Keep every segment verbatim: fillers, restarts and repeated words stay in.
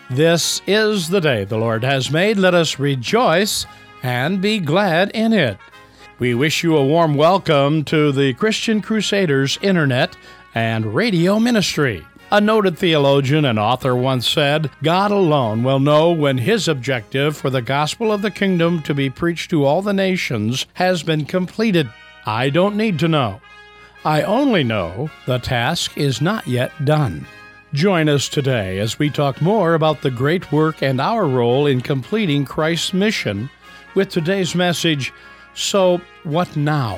This is the day the Lord has made. Let us rejoice and be glad in it. We wish you a warm welcome to the Christian Crusaders Internet and Radio Ministry. A noted theologian and author once said, God alone will know when his objective for the gospel of the kingdom to be preached to all the nations has been completed. I don't need to know. I only know the task is not yet done. Join us today as we talk more about the great work and our role in completing Christ's mission with today's message, So What Now?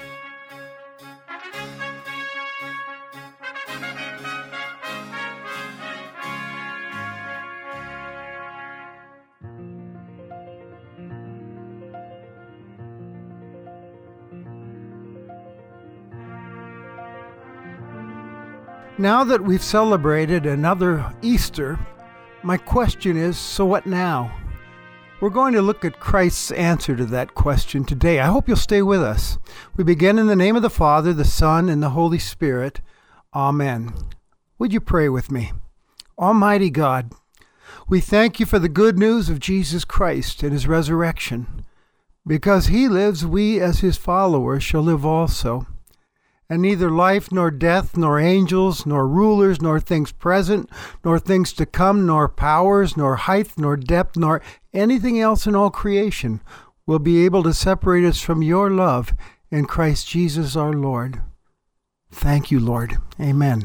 Now that we've celebrated another Easter, my question is, so what now? We're going to look at Christ's answer to that question today. I hope you'll stay with us. We begin in the name of the Father, the Son, and the Holy Spirit. Amen. Would you pray with me? Almighty God, we thank you for the good news of Jesus Christ and his resurrection. Because he lives, we as his followers shall live also. And neither life, nor death, nor angels, nor rulers, nor things present, nor things to come, nor powers, nor height, nor depth, nor anything else in all creation will be able to separate us from your love in Christ Jesus our Lord. Thank you, Lord. Amen.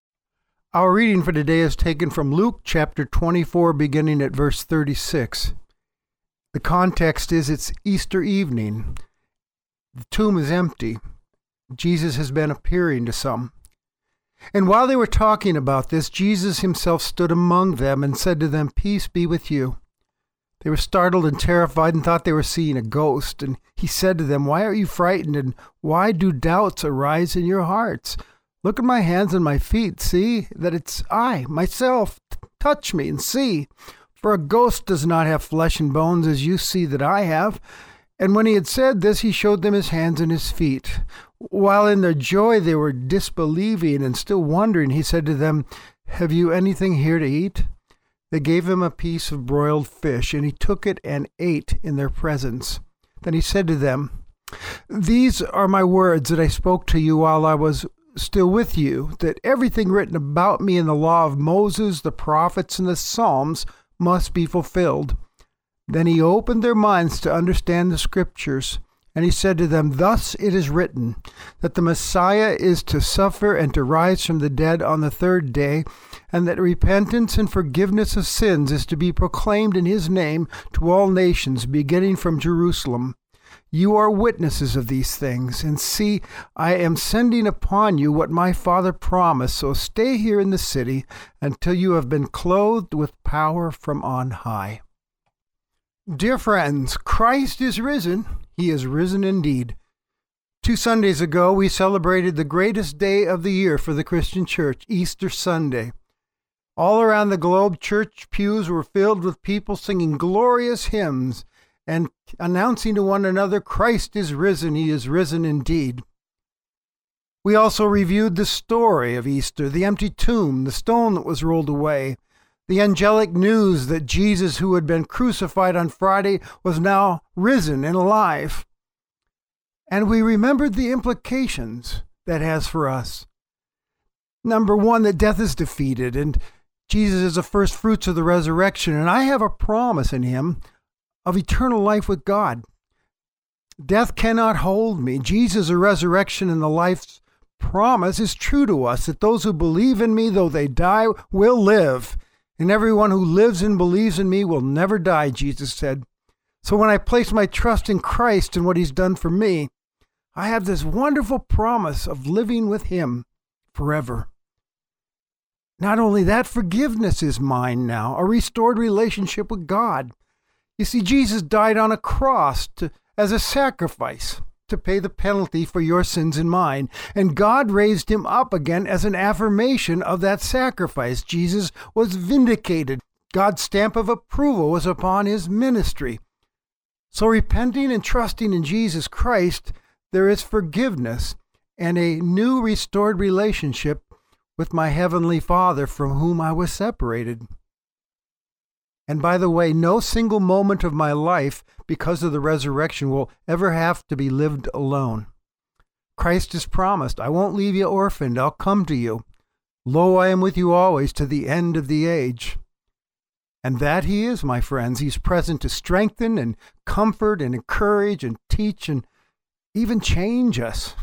Our reading for today is taken from Luke chapter twenty-four, beginning at verse thirty-six. The context is it's Easter evening. The tomb is empty. Jesus has been appearing to some. And while they were talking about this, Jesus himself stood among them and said to them, Peace be with you. They were startled and terrified and thought they were seeing a ghost. And he said to them, Why are you frightened, and why do doubts arise in your hearts? Look at my hands and my feet. See that it's I, myself. Touch me and see. For a ghost does not have flesh and bones as you see that I have. And when he had said this, he showed them his hands and his feet. While in their joy they were disbelieving and still wondering, he said to them, Have you anything here to eat? They gave him a piece of broiled fish, and he took it and ate in their presence. Then he said to them, These are my words that I spoke to you while I was still with you, that everything written about me in the law of Moses, the prophets, and the Psalms must be fulfilled. Then he opened their minds to understand the Scriptures, and he said to them, Thus it is written, that the Messiah is to suffer and to rise from the dead on the third day, and that repentance and forgiveness of sins is to be proclaimed in his name to all nations, beginning from Jerusalem. You are witnesses of these things, and see, I am sending upon you what my Father promised, so stay here in the city until you have been clothed with power from on high. Dear friends, Christ is risen. He is risen indeed. Two Sundays ago, we celebrated the greatest day of the year for the Christian church, Easter Sunday. All around the globe, church pews were filled with people singing glorious hymns and announcing to one another, Christ is risen. He is risen indeed. We also reviewed the story of Easter, the empty tomb, the stone that was rolled away, the angelic news that Jesus, who had been crucified on Friday, was now risen and alive. And we remembered the implications that has for us. Number one, that death is defeated, and Jesus is the first fruits of the resurrection, and I have a promise in him of eternal life with God. Death cannot hold me. Jesus' resurrection and the life's promise is true to us, that those who believe in me, though they die, will live. And everyone who lives and believes in me will never die, Jesus said. So when I place my trust in Christ and what he's done for me, I have this wonderful promise of living with him forever. Not only that, forgiveness is mine now, a restored relationship with God. You see, Jesus died on a cross to, as a sacrifice to pay the penalty for your sins and mine. And God raised him up again as an affirmation of that sacrifice. Jesus was vindicated. God's stamp of approval was upon his ministry. So repenting and trusting in Jesus Christ, there is forgiveness and a new restored relationship with my heavenly Father from whom I was separated. And by the way, no single moment of my life, because of the resurrection, will ever have to be lived alone. Christ has promised, I won't leave you orphaned, I'll come to you. Lo, I am with you always to the end of the age. And that he is, my friends. He's present to strengthen and comfort and encourage and teach and even change us.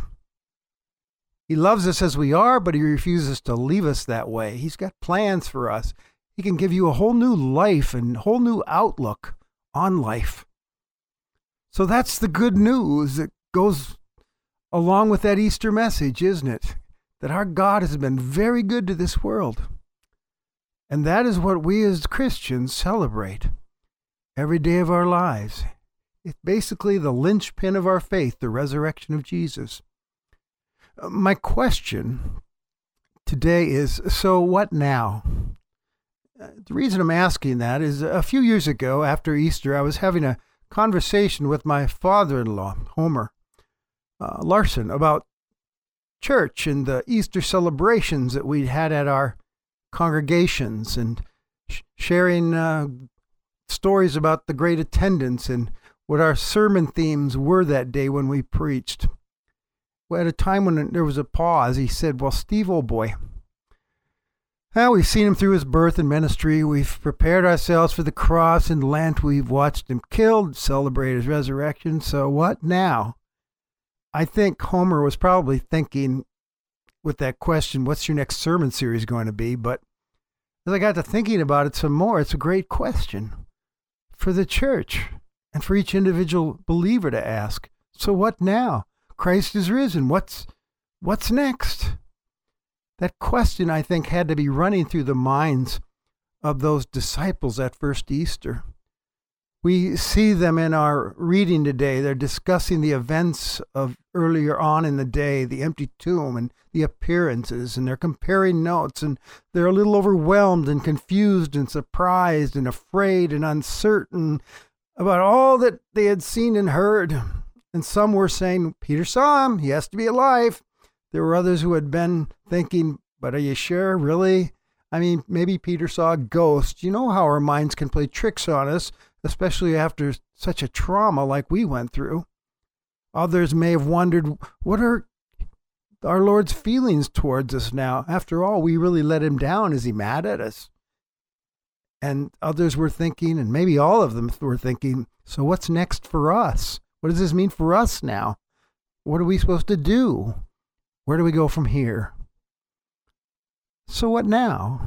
He loves us as we are, but he refuses to leave us that way. He's got plans for us. He can give you a whole new life and whole new outlook on life. So that's the good news that goes along with that Easter message, isn't it? That our God has been very good to this world. And that is what we as Christians celebrate every day of our lives. It's basically the linchpin of our faith, the resurrection of Jesus. My question today is, so what now? The reason I'm asking that is a few years ago after Easter, I was having a conversation with my father-in-law, Homer uh, Larson, about church and the Easter celebrations that we had at our congregations, and sh- sharing uh, stories about the great attendance and what our sermon themes were that day when we preached. At a time when there was a pause, he said, well, Steve, old boy, well, we've seen him through his birth and ministry. We've prepared ourselves for the cross and Lent. We've watched him killed, celebrate his resurrection. So what now? I think Homer was probably thinking with that question, what's your next sermon series going to be? But as I got to thinking about it some more, it's a great question for the church and for each individual believer to ask. So what now? Christ is risen. What's what's next? That question, I think, had to be running through the minds of those disciples at first Easter. We see them in our reading today. They're discussing the events of earlier on in the day, the empty tomb and the appearances, and they're comparing notes, and they're a little overwhelmed and confused and surprised and afraid and uncertain about all that they had seen and heard. And some were saying, Peter saw him, he has to be alive. There were others who had been thinking, but are you sure, really? I mean, maybe Peter saw a ghost. You know how our minds can play tricks on us, especially after such a trauma like we went through. Others may have wondered, what are our Lord's feelings towards us now? After all, we really let him down. Is he mad at us? And others were thinking, and maybe all of them were thinking, so what's next for us? What does this mean for us now? What are we supposed to do? Where do we go from here? So what now?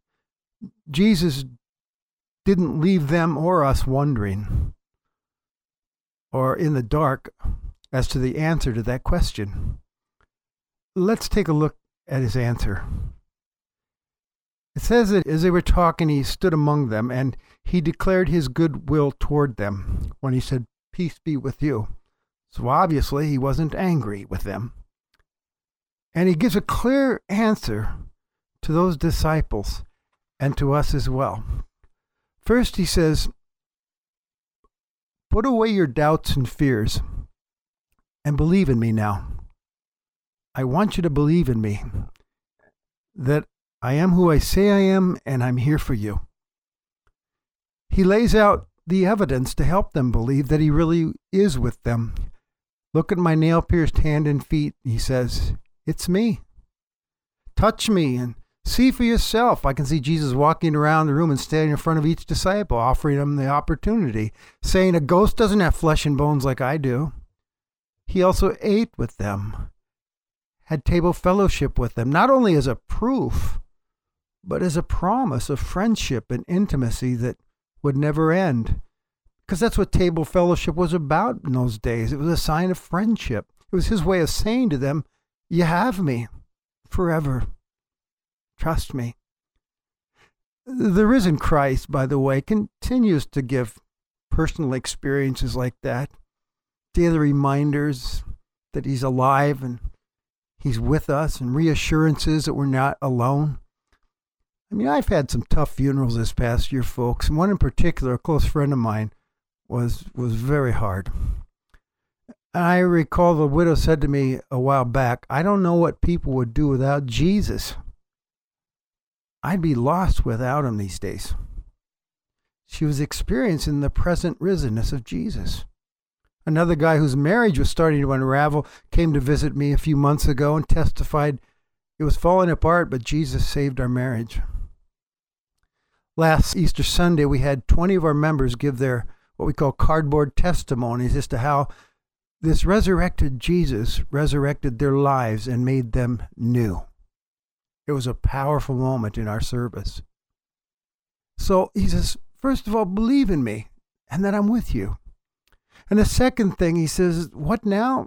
Jesus didn't leave them or us wondering or in the dark as to the answer to that question. Let's take a look at his answer. It says that as they were talking, he stood among them, and he declared his goodwill toward them when he said, peace be with you. So obviously he wasn't angry with them. And he gives a clear answer to those disciples and to us as well. First he says, put away your doubts and fears and believe in me now. I want you to believe in me, that I am who I say I am, and I'm here for you. He lays out the evidence to help them believe that he really is with them. Look at my nail-pierced hand and feet, he says. It's me. Touch me and see for yourself. I can see Jesus walking around the room and standing in front of each disciple, offering them the opportunity, saying a ghost doesn't have flesh and bones like I do. He also ate with them, had table fellowship with them, not only as a proof, but as a promise of friendship and intimacy that would never end. Because that's what table fellowship was about in those days. It was a sign of friendship. It was his way of saying to them, you have me forever. Trust me. The risen Christ, by the way, continues to give personal experiences like that, daily reminders that he's alive and he's with us, and reassurances that we're not alone. I mean, I've had some tough funerals this past year, folks, and one in particular, a close friend of mine, was was very hard. I recall the widow said to me a while back, I don't know what people would do without Jesus. I'd be lost without him these days. She was experiencing the present risenness of Jesus. Another guy whose marriage was starting to unravel came to visit me a few months ago and testified it was falling apart, but Jesus saved our marriage. Last Easter Sunday, we had twenty of our members give their what we call cardboard testimonies as to how this resurrected Jesus resurrected their lives and made them new. It was a powerful moment in our service. So he says, first of all, believe in me and that I'm with you. And the second thing he says, what now?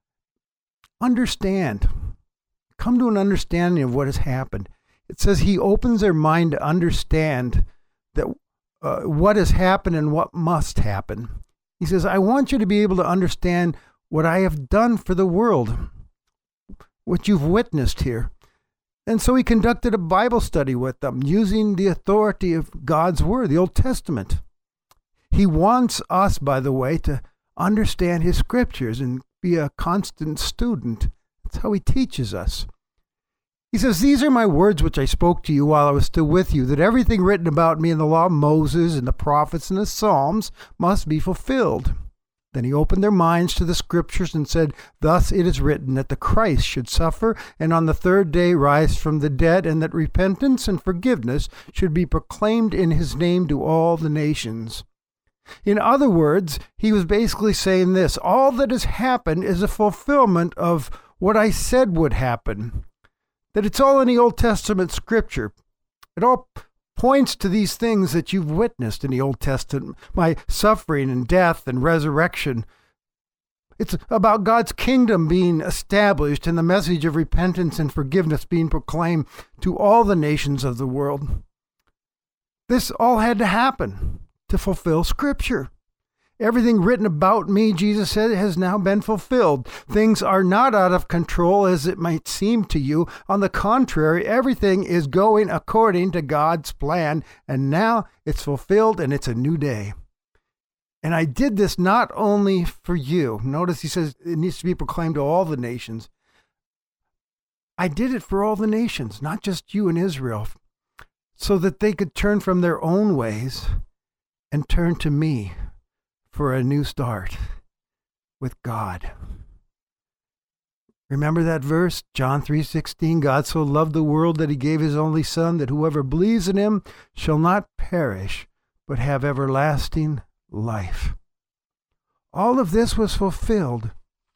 Understand. Come to an understanding of what has happened. It says he opens their mind to understand that uh, what has happened and what must happen. He says, I want you to be able to understand what I have done for the world, what you've witnessed here. And so he conducted a Bible study with them using the authority of God's Word, the Old Testament. He wants us, by the way, to understand his scriptures and be a constant student. That's how he teaches us. He says, these are my words which I spoke to you while I was still with you, that everything written about me in the law of Moses and the prophets and the Psalms must be fulfilled. Then he opened their minds to the scriptures and said, thus it is written that the Christ should suffer and on the third day rise from the dead, and that repentance and forgiveness should be proclaimed in his name to all the nations. In other words, he was basically saying this: all that has happened is a fulfillment of what I said would happen. That it's all in the Old Testament scripture. It all points to these things that you've witnessed in the Old Testament, my suffering and death and resurrection. It's about God's kingdom being established and the message of repentance and forgiveness being proclaimed to all the nations of the world. This all had to happen to fulfill Scripture. Everything written about me, Jesus said, has now been fulfilled. Things are not out of control as it might seem to you. On the contrary, everything is going according to God's plan, and now it's fulfilled and it's a new day. And I did this not only for you. Notice he says it needs to be proclaimed to all the nations. I did it for all the nations, not just you and Israel, so that they could turn from their own ways and turn to me for a new start with God. Remember that verse, John three sixteen, God so loved the world that he gave his only Son, that whoever believes in him shall not perish, but have everlasting life. All of this was fulfilled.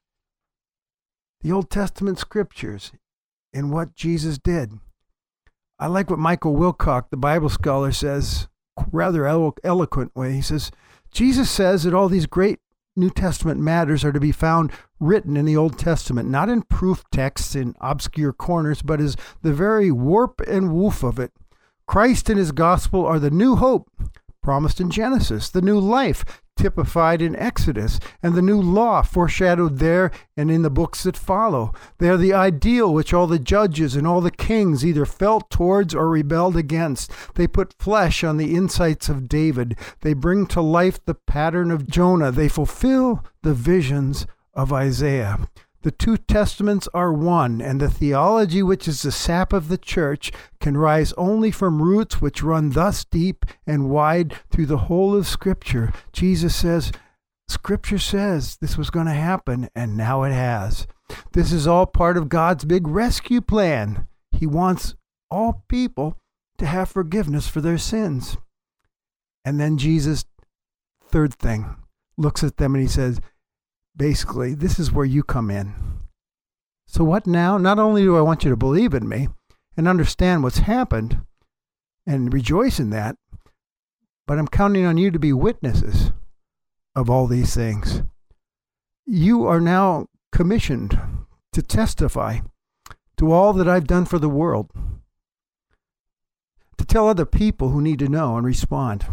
The Old Testament scriptures in what Jesus did. I like what Michael Wilcock, the Bible scholar, says, rather elo- eloquent way. He says, Jesus says that all these great New Testament matters are to be found written in the Old Testament, not in proof texts in obscure corners, but as the very warp and woof of it. Christ and his gospel are the new hope promised in Genesis, the new life typified in Exodus, and the new law foreshadowed there and in the books that follow. They are the ideal which all the judges and all the kings either felt towards or rebelled against. They put flesh on the insights of David. They bring to life the pattern of Jonah. They fulfill the visions of Isaiah. The two testaments are one, and the theology which is the sap of the church can rise only from roots which run thus deep and wide through the whole of Scripture. Jesus says, Scripture says this was going to happen, and now it has. This is all part of God's big rescue plan. He wants all people to have forgiveness for their sins. And then Jesus, third thing, looks at them and he says, basically, this is where you come in. So what now? Not only do I want you to believe in me and understand what's happened and rejoice in that, but I'm counting on you to be witnesses of all these things. You are now commissioned to testify to all that I've done for the world, to tell other people who need to know and respond.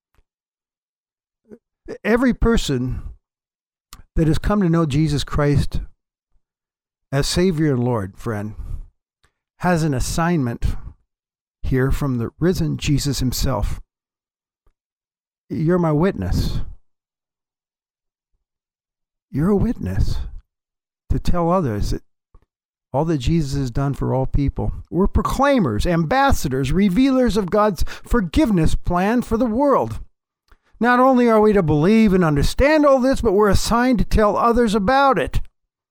Every person that has come to know Jesus Christ as Savior and Lord, friend, has an assignment here from the risen Jesus himself. You're my witness. You're a witness to tell others that all that Jesus has done for all people. We're proclaimers, ambassadors, revealers of God's forgiveness plan for the world. Not only are we to believe and understand all this, but we're assigned to tell others about it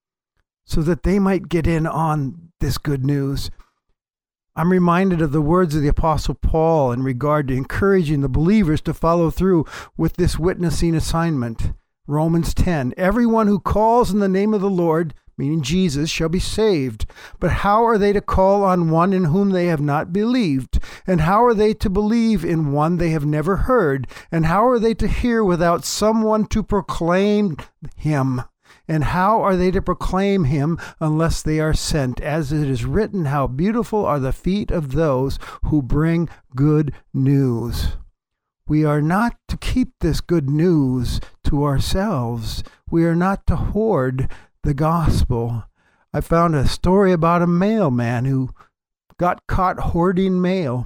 so that they might get in on this good news. I'm reminded of the words of the Apostle Paul in regard to encouraging the believers to follow through with this witnessing assignment. Romans ten, everyone who calls in the name of the Lord, meaning Jesus, shall be saved. But how are they to call on one in whom they have not believed? And how are they to believe in one they have never heard? And how are they to hear without someone to proclaim him? And how are they to proclaim him unless they are sent? As it is written, how beautiful are the feet of those who bring good news. We are not to keep this good news to ourselves. We are not to hoard the gospel. I found a story about a mailman who got caught hoarding mail.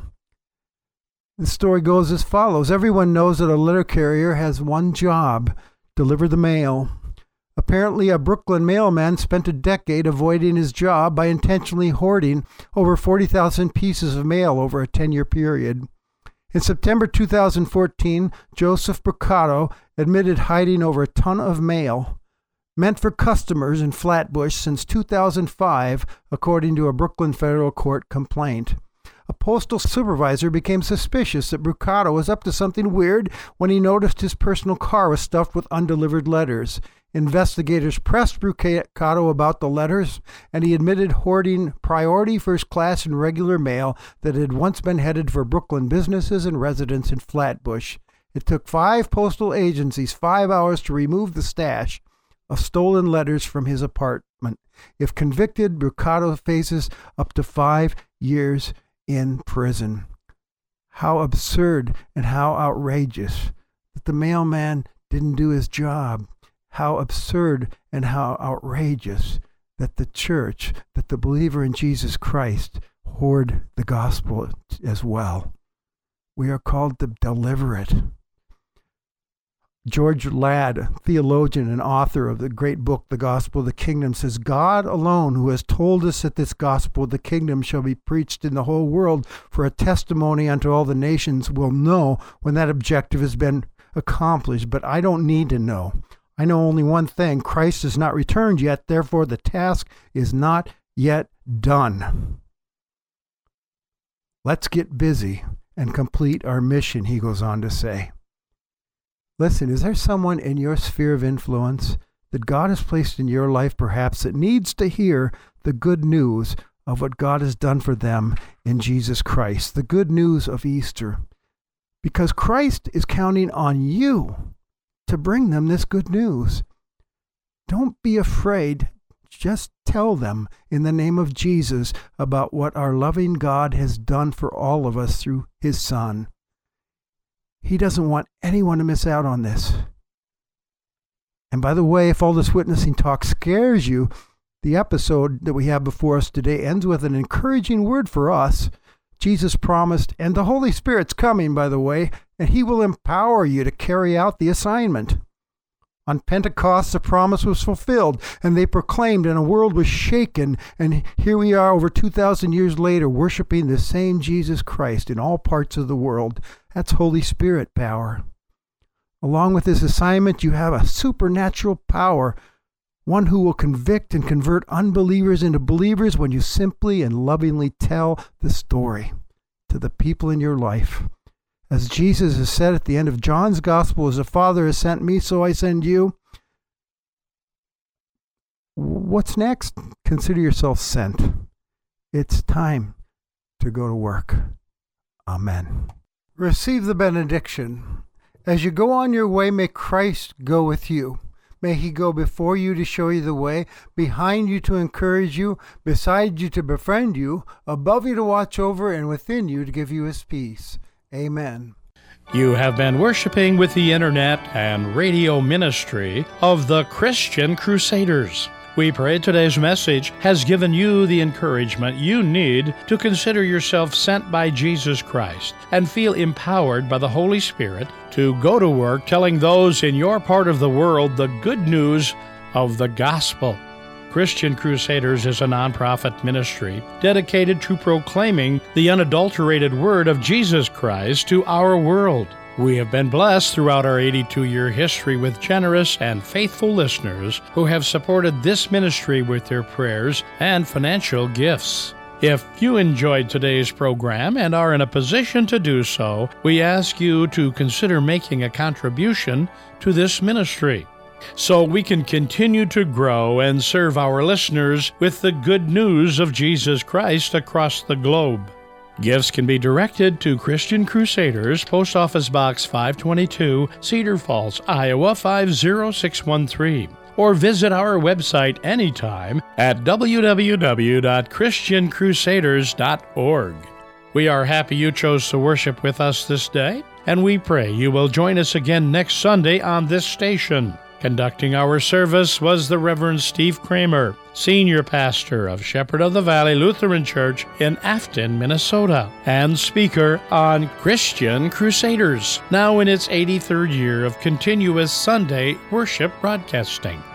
The story goes as follows. Everyone knows that a letter carrier has one job: deliver the mail. Apparently, a Brooklyn mailman spent a decade avoiding his job by intentionally hoarding over forty thousand pieces of mail over a ten-year period. In September two thousand fourteen, Joseph Brocato admitted hiding over a ton of mail meant for customers in Flatbush since two thousand five, according to a Brooklyn federal court complaint. A postal supervisor became suspicious that Brocato was up to something weird when he noticed his personal car was stuffed with undelivered letters. Investigators pressed Brocato about the letters, and he admitted hoarding priority first class and regular mail that had once been headed for Brooklyn businesses and residents in Flatbush. It took five postal agencies five hours to remove the stash of stolen letters from his apartment. If convicted, Brocato faces up to five years in prison. How absurd and how outrageous that the mailman didn't do his job. How absurd and how outrageous that the church, that the believer in Jesus Christ, hoard the gospel as well. We are called to deliver it. George Ladd, theologian and author of the great book, The Gospel of the Kingdom, says, God alone, who has told us that this gospel of the kingdom shall be preached in the whole world for a testimony unto all the nations, will know when that objective has been accomplished. But I don't need to know. I know only one thing. Christ has not returned yet. Therefore, the task is not yet done. Let's get busy and complete our mission, he goes on to say. Listen, is there someone in your sphere of influence that God has placed in your life perhaps that needs to hear the good news of what God has done for them in Jesus Christ, the good news of Easter? Because Christ is counting on you to bring them this good news. Don't be afraid. Just tell them in the name of Jesus about what our loving God has done for all of us through his Son. He doesn't want anyone to miss out on this. And by the way, if all this witnessing talk scares you, the episode that we have before us today ends with an encouraging word for us. Jesus promised, and the Holy Spirit's coming, by the way, and he will empower you to carry out the assignment. On Pentecost, the promise was fulfilled, and they proclaimed, and a world was shaken. And here we are over two thousand years later, worshiping the same Jesus Christ in all parts of the world. That's Holy Spirit power. Along with this assignment, you have a supernatural power, one who will convict and convert unbelievers into believers when you simply and lovingly tell the story to the people in your life. As Jesus has said at the end of John's Gospel, as the Father has sent me, so I send you. What's next? Consider yourself sent. It's time to go to work. Amen. Receive the benediction. As you go on your way, may Christ go with you. May he go before you to show you the way, behind you to encourage you, beside you to befriend you, above you to watch over, and within you to give you his peace. Amen. You have been worshiping with the internet and radio ministry of the Christian Crusaders. We pray today's message has given you the encouragement you need to consider yourself sent by Jesus Christ and feel empowered by the Holy Spirit to go to work telling those in your part of the world the good news of the gospel. Christian Crusaders is a nonprofit ministry dedicated to proclaiming the unadulterated word of Jesus Christ to our world. We have been blessed throughout our eighty-two-year history with generous and faithful listeners who have supported this ministry with their prayers and financial gifts. If you enjoyed today's program and are in a position to do so, we ask you to consider making a contribution to this ministry so we can continue to grow and serve our listeners with the good news of Jesus Christ across the globe. Gifts can be directed to Christian Crusaders, Post Office Box five twenty-two, Cedar Falls, Iowa five zero six one three, or visit our website anytime at w w w dot christian crusaders dot org. We are happy you chose to worship with us this day, and we pray you will join us again next Sunday on this station. Conducting our service was the Reverend Steve Kramer, Senior Pastor of Shepherd of the Valley Lutheran Church in Afton, Minnesota, and speaker on Christian Crusaders, now in its eighty-third year of continuous Sunday worship broadcasting.